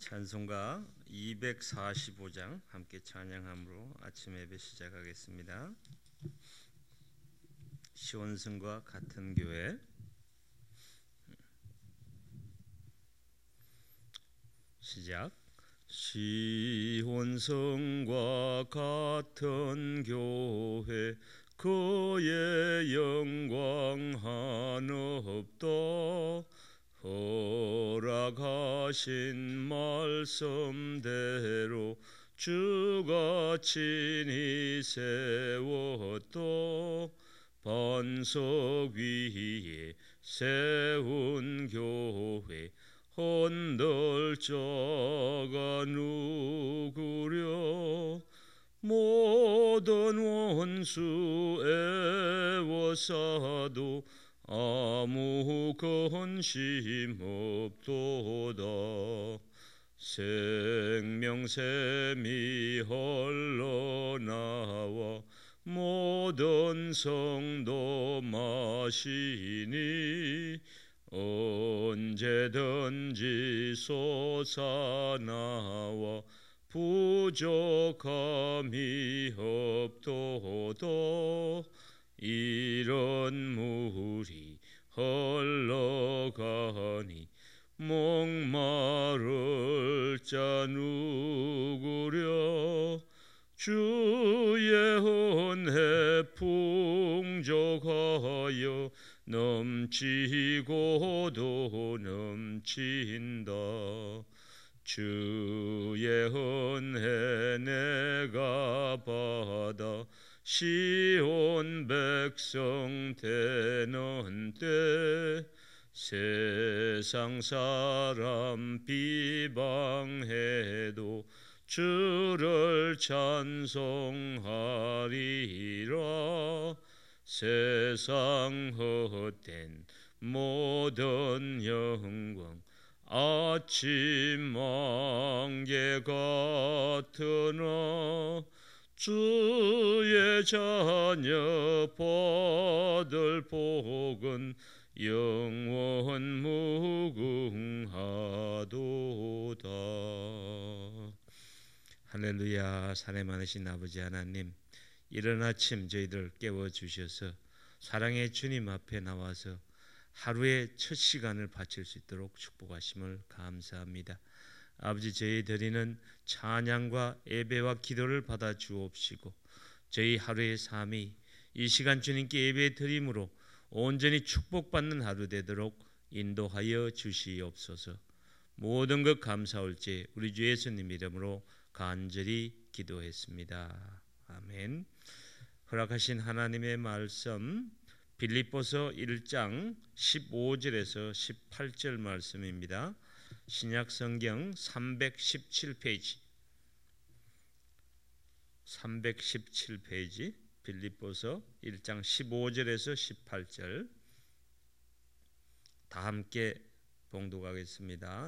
찬송가 245장 함께 찬양함으로 아침 예배 시작하겠습니다. 시온성과 같은 교회. 시작. 시온성과 같은 교회 그의 영광 한없다. 허락하신 말씀대로 주가 친히 세웠다. 반석 위에 세운 교회 흔들 자가 누구랴. 모든 원수 애워싸도 아무 근심 없도다. 생명샘이 흘러나와 모든 성도 마시니 언제든지 솟아나와 부족함이 없도다. 이런 물이 흘러가니 목마를 자 누구랴. 주의 은혜 풍족하여 넘치고도 넘친다. 주의 은혜 내가 받아 시온 백성 되는 때 세상 사람 비방해도 주를 찬송하리라. 세상 헛된 모든 영광 아침 안개 같으나 주의 자녀 받을 복은 영원 무궁하도다. 할렐루야. 사랑 많으신 아버지 하나님, 이른 아침 저희들 깨워주셔서 사랑의 주님 앞에 나와서 하루의 첫 시간을 바칠 수 있도록 축복하심을 감사합니다. 아버지, 저희 드리는 찬양과 예배와 기도를 받아 주옵시고 저희 하루의 삶이 이 시간 주님께 예배 드림으로 온전히 축복받는 하루 되도록 인도하여 주시옵소서. 모든 것 감사올지 우리 주 예수님 이름으로 간절히 기도했습니다. 아멘. 허락하신 하나님의 말씀 빌립보서 1장 15절에서 18절 말씀입니다. 신약성경 317페이지 317페이지 빌립보서 1장 15절에서 18절 다 함께 봉독하겠습니다.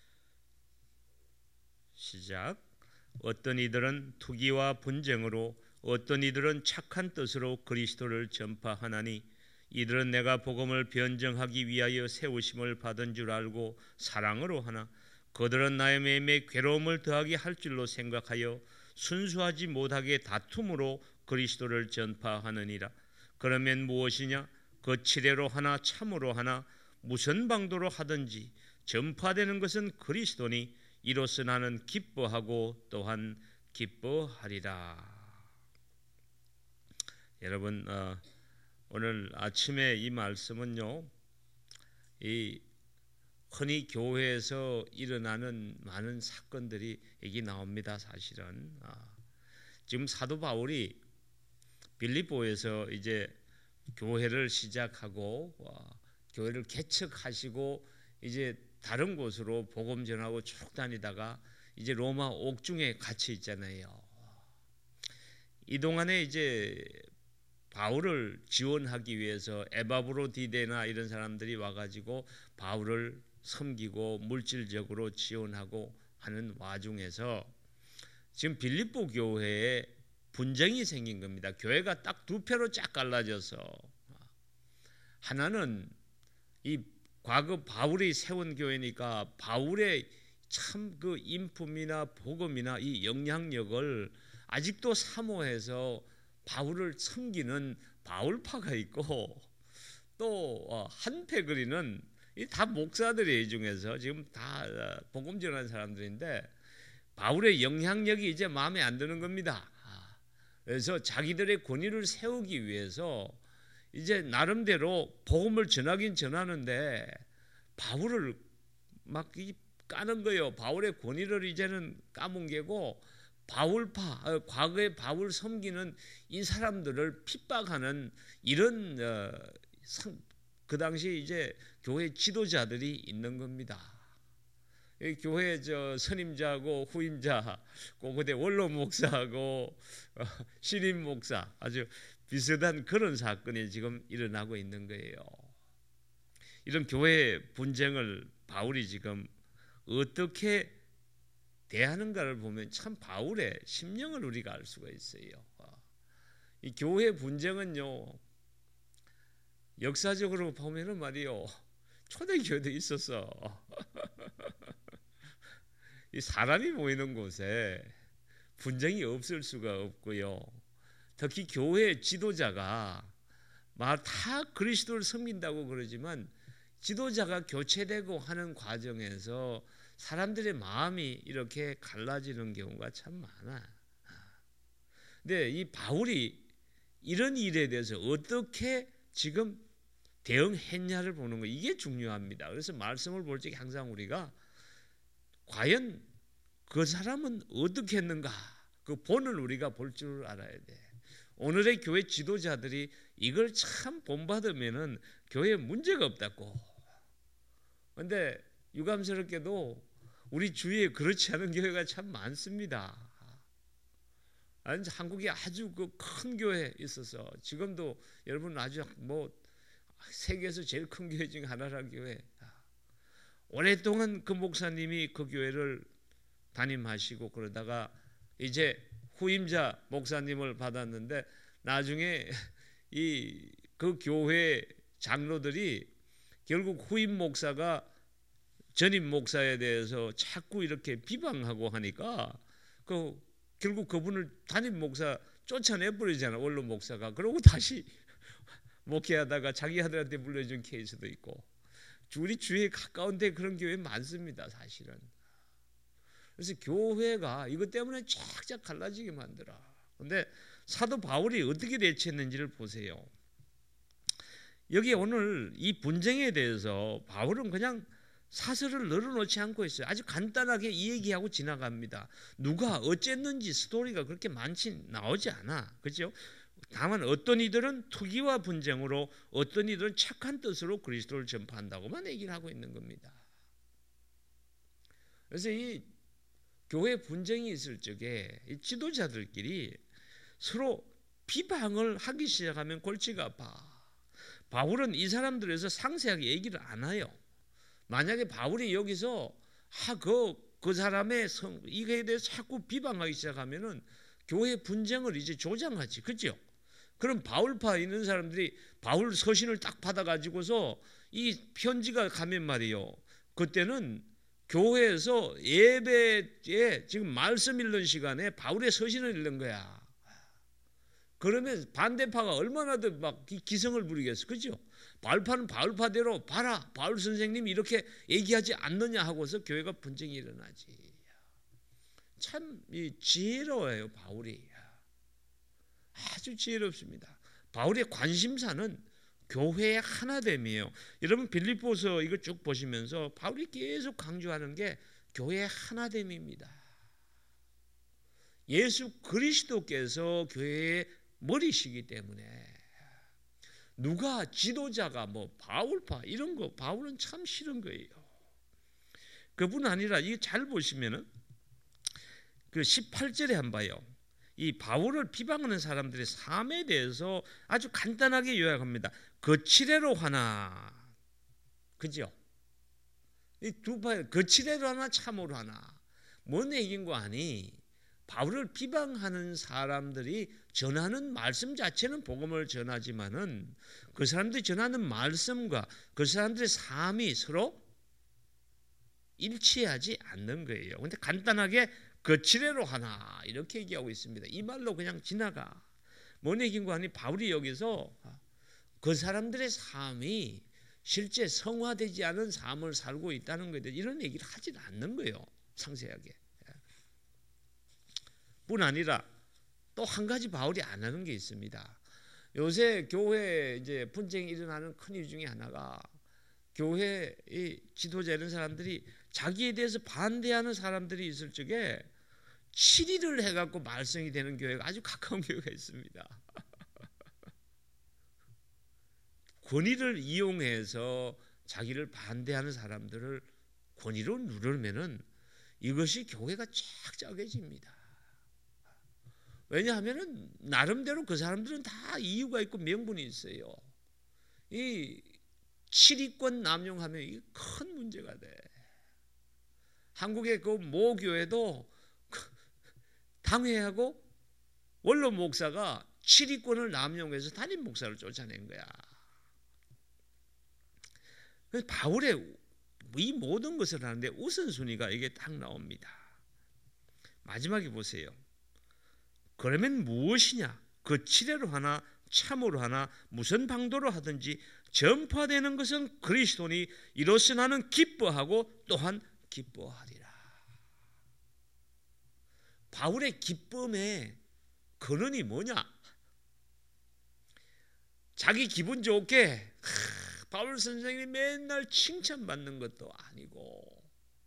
시작. 어떤 이들은 투기와 분쟁으로 어떤 이들은 착한 뜻으로 그리스도를 전파하나니 이들은 내가 복음을 변증하기 위하여 세우심을 받은 줄 알고 사랑으로 하나 그들은 나의 매임에 괴로움을 더하게 할 줄로 생각하여 순수하지 못하게 다툼으로 그리스도를 전파하느니라. 그러면 무엇이냐? 거칠애로 하나 참으로 하나 무슨 방도로 하든지 전파되는 것은 그리스도니 이로써 나는 기뻐하고 또한 기뻐하리라. 여러분, 오늘 아침에 이 말씀은요, 이 흔히 교회에서 일어나는 많은 사건들이 여기 나옵니다. 사실은 지금 사도 바울이 빌립보에서 이제 교회를 시작하고 교회를 개척하시고 이제 다른 곳으로 복음 전하고 쭉 다니다가 이제 로마 옥중에 갇혀 있잖아요. 이 동안에 이제 바울을 지원하기 위해서 에바브로디데나 이런 사람들이 와가지고 바울을 섬기고 물질적으로 지원하고 하는 와중에서 지금 빌립보 교회에 분쟁이 생긴 겁니다. 교회가 딱 두 패로 쫙 갈라져서 하나는 이 과거 바울이 세운 교회니까 바울의 참 그 인품이나 복음이나 이 영향력을 아직도 사모해서 바울을 섬기는 바울파가 있고, 또 한패 그리는 다 목사들이 이 중에서 지금 다 복음 전하는 사람들인데 바울의 영향력이 이제 마음에 안 드는 겁니다. 그래서 자기들의 권위를 세우기 위해서 이제 나름대로 복음을 전하긴 전하는데 바울을 막 까는 거예요. 바울의 권위를 이제는 까뭉개고 바울파, 과거에 바울 섬기는 이 사람들을 핍박하는 이런 그 당시 이제 교회 지도자들이 있는 겁니다. 교회 선임자하고 후임자, 그때 원로 목사하고 신임 목사, 아주 비슷한 그런 사건이 지금 일어나고 있는 거예요. 이런 교회 분쟁을 바울이 지금 어떻게 대하는가를 보면 참 바울의 심령을 우리가 알 수가 있어요. 이 교회 분쟁은요, 역사적으로 보면은 말이요, 초대교회도 있었어. 이 사람이 모이는 곳에 분쟁이 없을 수가 없고요. 특히 교회 지도자가 막 다 그리스도를 섬긴다고 그러지만 지도자가 교체되고 하는 과정에서 사람들의 마음이 이렇게 갈라지는 경우가 참 많아. 근데 이 바울이 이런 일에 대해서 어떻게 지금 대응했냐를 보는 거, 이게 중요합니다. 그래서 말씀을 볼 때 항상 우리가 과연 그 사람은 어떻게 했는가, 그 본을 우리가 볼 줄 알아야 돼. 오늘의 교회 지도자들이 이걸 참 본받으면은 교회에 문제가 없다고. 그런데 유감스럽게도 우리 주위에 그렇지 않은 교회가 참 많습니다. 한국에 아주 그 큰 교회 있어서 지금도 여러분 아주 뭐 세계에서 제일 큰 교회 중에 하나라는 교회. 오랫동안 그 목사님이 그 교회를 담임하시고 그러다가 이제 후임자 목사님을 받았는데 나중에 그 교회 장로들이 결국 후임 목사가 전임 목사에 대해서 자꾸 이렇게 비방하고 하니까 결국 그분을 담임 목사 쫓아내버리잖아, 원로 목사가. 그러고 다시 목회하다가 자기 아들한테 물려준 케이스도 있고, 우리 주위에 가까운데 그런 교회 많습니다, 사실은. 그래서 교회가 이것 때문에 쫙쫙 갈라지게 만들어. 그런데 사도 바울이 어떻게 대처했는지를 보세요. 여기 오늘 이 분쟁에 대해서 바울은 그냥 사설을 늘어놓지 않고 있어요. 아주 간단하게 이 얘기하고 지나갑니다. 누가 어쨌는지 스토리가 그렇게 많이 나오지 않아. 그렇죠? 다만 어떤 이들은 투기와 분쟁으로, 어떤 이들은 착한 뜻으로 그리스도를 전파한다고만 얘기를 하고 있는 겁니다. 그래서 이 교회 분쟁이 있을 적에 이 지도자들끼리 서로 비방을 하기 시작하면 골치가 아파. 바울은 이 사람들에서 상세하게 얘기를 안 해요. 만약에 바울이 여기서 그 사람의 이거에 대해서 자꾸 비방하기 시작하면은 교회 분쟁을 이제 조장하지, 그죠? 그럼 바울파 있는 사람들이 바울 서신을 딱 받아가지고서 이 편지가 가면 말이요, 그때는 교회에서 예배에 지금 말씀 읽는 시간에 바울의 서신을 읽는 거야. 그러면 반대파가 얼마나 더 막 기성을 부리겠어, 그죠? 바울파는 바울파대로 봐라, 바울 선생님이 이렇게 얘기하지 않느냐 하고서 교회가 분쟁이 일어나지. 참 지혜로워요, 바울이. 아주 지혜롭습니다. 바울의 관심사는 교회의 하나됨이에요. 여러분 빌립보서 이거 쭉 보시면서 바울이 계속 강조하는 게 교회의 하나됨입니다. 예수 그리스도께서 교회의 머리시기 때문에 누가 지도자가 뭐 바울파 이런 거 바울은 참 싫은 거예요. 그뿐 아니라 이거 잘 보시면은 그 18절에 한번 봐요. 이 바울을 비방하는 사람들의 삶에 대해서 아주 간단하게 요약합니다. 거칠애로 하나, 그죠? 이 두 파, 거칠애로 하나, 참으로 하나. 뭔 얘기인 거 아니? 바울을 비방하는 사람들이 전하는 말씀 자체는 복음을 전하지만은 그 사람들이 전하는 말씀과 그 사람들의 삶이 서로 일치하지 않는 거예요. 근데 간단하게 거칠애로 하나 이렇게 얘기하고 있습니다. 이 말로 그냥 지나가. 뭔 얘기인가 하니 바울이 여기서 그 사람들의 삶이 실제 성화되지 않은 삶을 살고 있다는 거에 대해서 이런 얘기를 하질 않는 거예요. 상세하게. 뿐 아니라 또 한 가지 바울이 안 하는 게 있습니다. 요새 교회에 이제 분쟁이 일어나는 큰 이유 중에 하나가 교회 지도자 이런 사람들이 자기에 대해서 반대하는 사람들이 있을 적에 7일을 해갖고 말썽이 되는 교회가 아주 가까운 교회가 있습니다. 권위를 이용해서 자기를 반대하는 사람들을 권위로 누르면은 이것이 교회가 쫙 짜게집니다. 왜냐하면은 나름대로 그 사람들은 다 이유가 있고 명분이 있어요. 이 7위권 남용하면 이게 큰 문제가 돼. 한국의 그 모 교회도 당회하고 원로 목사가 7위권을 남용해서 담임 목사를 쫓아낸 거야. 그래서 바울의 이 모든 것을 하는데 우선순위가 이게 딱 나옵니다. 마지막에 보세요. 그러면 무엇이냐? 거칠애로 하나 참으로 하나 무슨 방도로 하든지 전파되는 것은 그리스도니 이로써 나는 기뻐하고 또한 기뻐하리라. 바울의 기쁨의 근원이 뭐냐? 자기 기분 좋게 바울 선생님이 맨날 칭찬받는 것도 아니고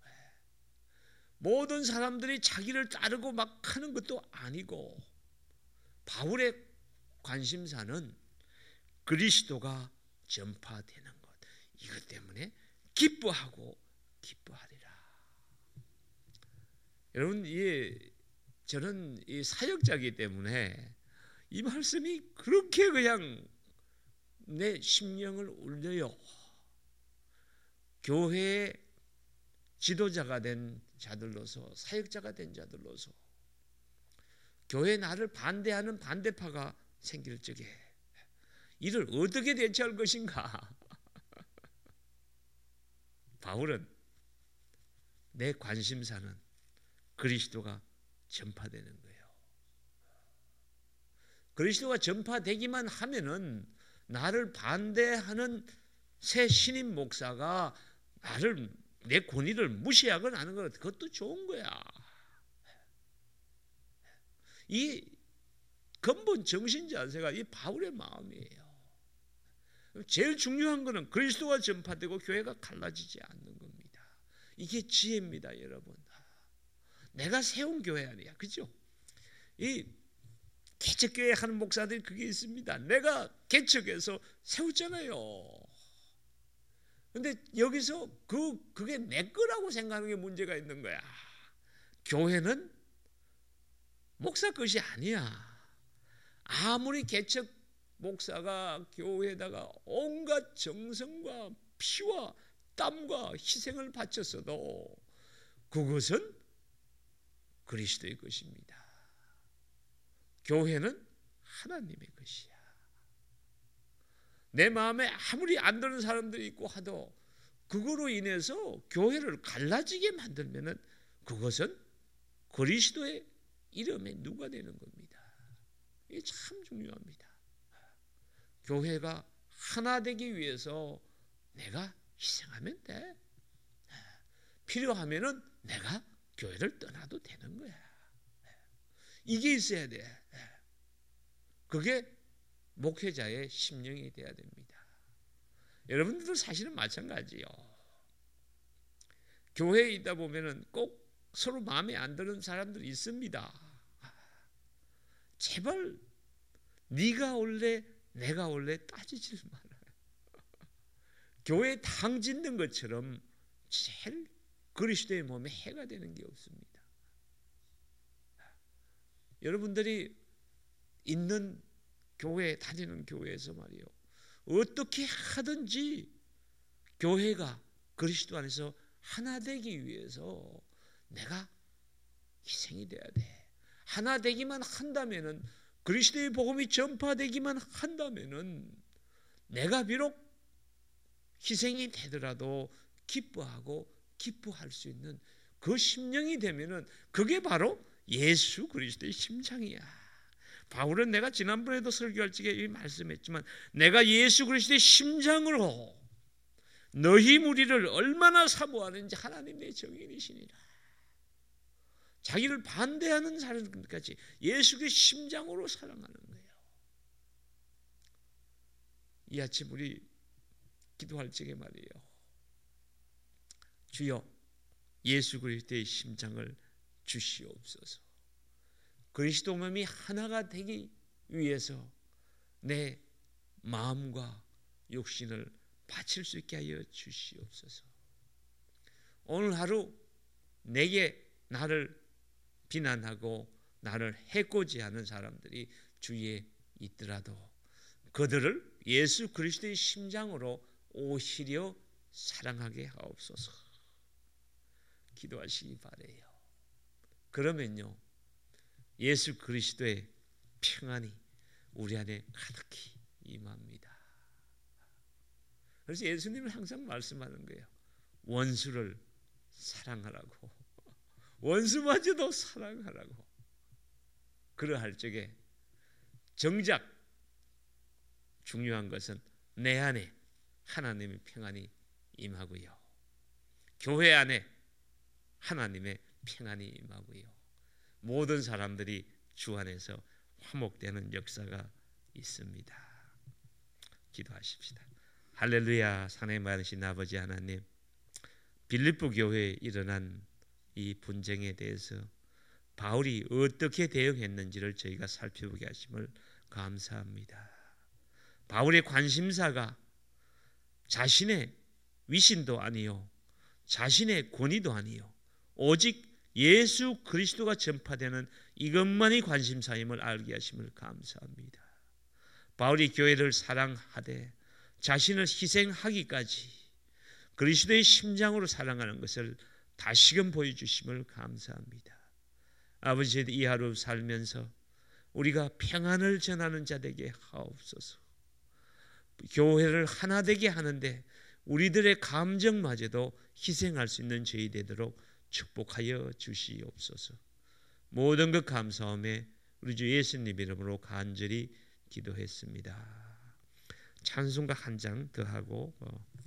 모든 사람들이 자기를 따르고 막 하는 것도 아니고 바울의 관심사는 그리스도가 전파되는 것. 이것 때문에 기뻐하고 기뻐하리라. 여러분, 저는 이 사역자이기 때문에 이 말씀이 그렇게 그냥 내 심령을 울려요. 교회의 지도자가 된 자들로서, 사역자가 된 자들로서 교회 나를 반대하는 반대파가 생길 적에 이를 어떻게 대처할 것인가? 바울은 내 관심사는 그리스도가 전파되는 거예요. 그리스도가 전파되기만 하면은 나를 반대하는 새 신임 목사가 내 권위를 무시하거나 하는 것, 그것도 좋은 거야. 이 근본 정신 자세가 이 바울의 마음이에요. 제일 중요한 것은 그리스도가 전파되고 교회가 갈라지지 않는 겁니다. 이게 지혜입니다, 여러분. 내가 세운 교회 아니야, 그죠? 이 개척교회 하는 목사들이 그게 있습니다. 내가 개척해서 세웠잖아요. 근데 여기서 그게 내 거라고 생각하는 게 문제가 있는 거야. 교회는 목사 것이 아니야. 아무리 개척 목사가 교회에다가 온갖 정성과 피와 땀과 희생을 바쳤어도 그것은 그리스도의 것입니다. 교회는 하나님의 것이야. 내 마음에 아무리 안 드는 사람들이 있고 하도 그거로 인해서 교회를 갈라지게 만들면은 그것은 그리스도의 이름에 누가 되는 겁니다. 이게 참 중요합니다. 교회가 하나 되기 위해서 내가 희생하면 돼. 필요하면은 내가 교회를 떠나도 되는 거야. 이게 있어야 돼. 그게 목회자의 심령이 돼야 됩니다. 여러분들도 사실은 마찬가지요. 교회에 있다 보면은 꼭 서로 마음에 안 드는 사람들이 있습니다. 제발 네가 올래 내가 올래 따지질 말아요. 교회에 당 짓는 것처럼 제일 그리스도의 몸에 해가 되는 게 없습니다. 여러분들이 있는 교회, 다니는 교회에서 말이요, 어떻게 하든지 교회가 그리스도 안에서 하나 되기 위해서 내가 희생이 돼야 돼. 하나 되기만 한다면은, 그리스도의 복음이 전파되기만 한다면은 내가 비록 희생이 되더라도 기뻐하고 기뻐할 수 있는 그 심령이 되면은 그게 바로 예수 그리스도의 심장이야. 바울은 내가 지난번에도 설교할 적에 말씀했지만 내가 예수 그리스도의 심장으로 너희 무리를 얼마나 사모하는지 하나님의 정인이시니라. 자기를 반대하는 사람까지 예수의 심장으로 사랑하는 거예요. 이 아침 우리 기도할 적에 말이에요. 주여 예수 그리스도의 심장을 주시옵소서. 그리스도 몸이 하나가 되기 위해서 내 마음과 육신을 바칠 수 있게 하여 주시옵소서. 오늘 하루 내게 나를 비난하고 나를 해코지 하는 사람들이 주위에 있더라도 그들을 예수 그리스도의 심장으로 오히려 사랑하게 하옵소서. 기도하시기 바라요. 그러면요 예수 그리스도의 평안이 우리 안에 가득히 임합니다. 그래서 예수님은 항상 말씀하는 거예요. 원수를 사랑하라고. 원수마저도 사랑하라고. 그러할 적에 정작 중요한 것은 내 안에 하나님의 평안이 임하고요. 교회 안에 하나님의 평안이 임하고요. 모든 사람들이 주 안에서 화목되는 역사가 있습니다. 기도하십시다. 할렐루야. 사랑의 많으신 아버지 하나님, 빌립보 교회에 일어난 이 분쟁에 대해서 바울이 어떻게 대응했는지를 저희가 살펴보게 하심을 감사합니다. 바울의 관심사가 자신의 위신도 아니요 자신의 권위도 아니요 오직 예수 그리스도가 전파되는 이것만이 관심사임을 알게 하심을 감사합니다. 바울이 교회를 사랑하되 자신을 희생하기까지 그리스도의 심장으로 사랑하는 것을 다시금 보여주심을 감사합니다. 아버지, 이 하루 살면서 우리가 평안을 전하는 자 되게 하옵소서. 교회를 하나 되게 하는데 우리들의 감정마저도 희생할 수 있는 저희 되도록 축복하여 주시옵소서. 모든 것 감사함에 우리 주 예수님 이름으로 간절히 기도했습니다. 찬송가 한 장 더 하고